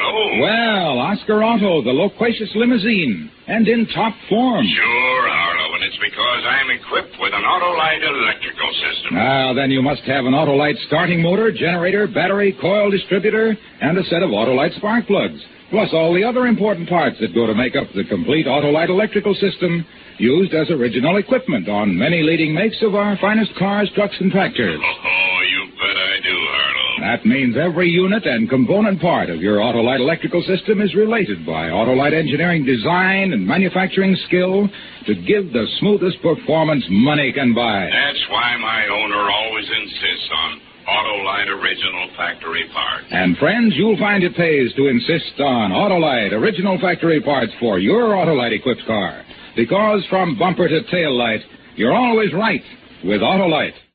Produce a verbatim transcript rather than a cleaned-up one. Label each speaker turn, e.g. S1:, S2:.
S1: Harlow.
S2: Well, Oscar Auto, the loquacious limousine, and in top form.
S1: Sure, Harlow, and it's because I'm equipped with an Autolite electrical system.
S2: Ah, then you must have an Autolite starting motor, generator, battery, coil distributor, and a set of Autolite spark plugs, plus all the other important parts that go to make up the complete Autolite electrical system, used as original equipment on many leading makes of our finest cars, trucks, and tractors.
S1: Oh, you bet I do, Harlow.
S2: That means every unit and component part of your Autolite electrical system is related by Autolite engineering design and manufacturing skill to give the smoothest performance money can buy.
S1: That's why my owner always insists on Autolite original factory parts.
S2: And friends, you'll find it pays to insist on Autolite original factory parts for your Autolite equipped car. Because from bumper to tail light, you're always right with Autolite.